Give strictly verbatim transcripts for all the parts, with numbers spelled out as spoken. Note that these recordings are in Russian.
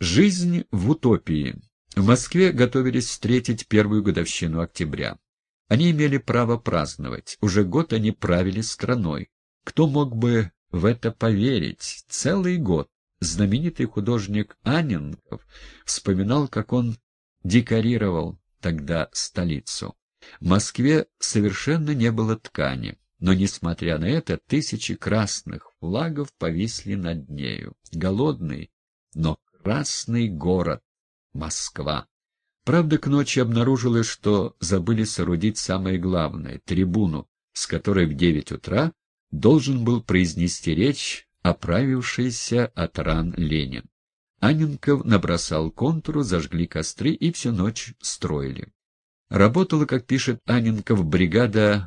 Жизнь в утопии. В Москве готовились встретить первую годовщину октября. Они имели право праздновать. Уже год они правили страной. Кто мог бы в это поверить? Целый год. Знаменитый художник Анненков вспоминал, как он декорировал тогда столицу. В Москве совершенно не было ткани, но, несмотря на это, тысячи красных флагов повисли над нею. Голодный, но красный город — Москва. Правда, к ночи обнаружилось, что забыли соорудить самое главное — трибуну, с которой в девять утра должен был произнести речь оправившийся от ран Ленин. Анненков набросал контуру, зажгли костры и всю ночь строили. Работала, как пишет Анненков, бригада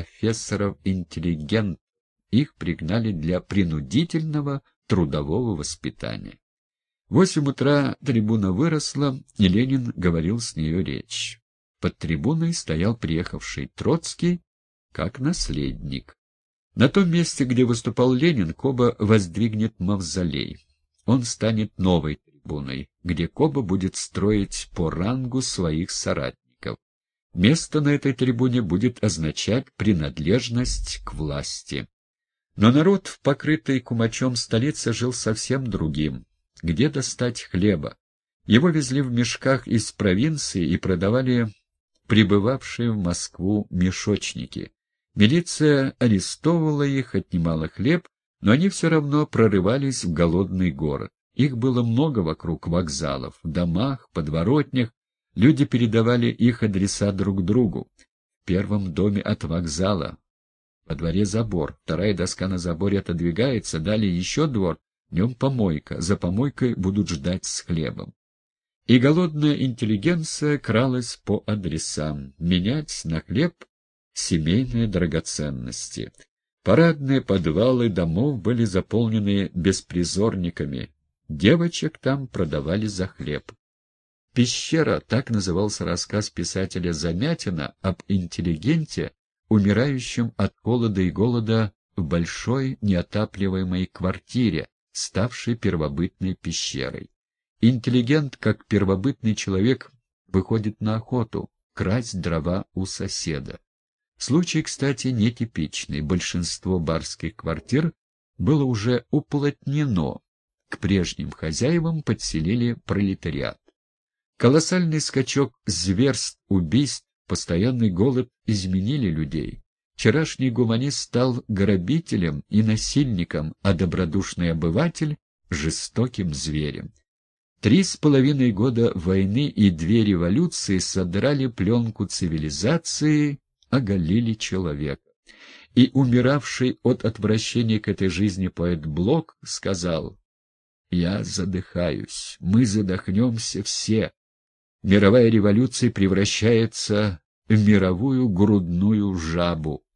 профессоров-интеллигентов. Их пригнали для принудительного трудового воспитания. В восемь утра трибуна выросла, и Ленин говорил с нее речь. Под трибуной стоял приехавший Троцкий как наследник. На том месте, где выступал Ленин, Коба воздвигнет мавзолей. Он станет новой трибуной, где Коба будет строить по рангу своих соратников. Место на этой трибуне будет означать принадлежность к власти. Но народ в покрытой кумачом столице жил совсем другим. Где достать хлеба? Его везли в мешках из провинции и продавали прибывавшие в Москву мешочники. Милиция арестовывала их, отнимала хлеб, но они все равно прорывались в голодный город. Их было много вокруг вокзалов, в домах, подворотнях. Люди передавали их адреса друг другу. В первом доме от вокзала. Во дворе забор. Вторая доска на заборе отодвигается, далее еще двор, в нем помойка. За помойкой будут ждать с хлебом. И голодная интеллигенция кралась по адресам, менять на хлеб семейные драгоценности. Парадные подвалы домов были заполнены беспризорниками. Девочек там продавали за хлеб. «Пещера» — так назывался рассказ писателя Замятина об интеллигенте, умирающем от холода и голода в большой неотапливаемой квартире, ставшей первобытной пещерой. Интеллигент, как первобытный человек, выходит на охоту, красть дрова у соседа. Случай, кстати, нетипичный. Большинство барских квартир было уже уплотнено. К прежним хозяевам подселили пролетариат. Колоссальный скачок зверств, убийств, постоянный голод изменили людей. Вчерашний гуманист стал грабителем и насильником, а добродушный обыватель — жестоким зверем. Три с половиной года войны и две революции содрали пленку цивилизации, оголили человека. И умиравший от отвращения к этой жизни поэт Блок сказал: «Я задыхаюсь, мы задохнемся все. Мировая революция превращается в мировую грудную жабу.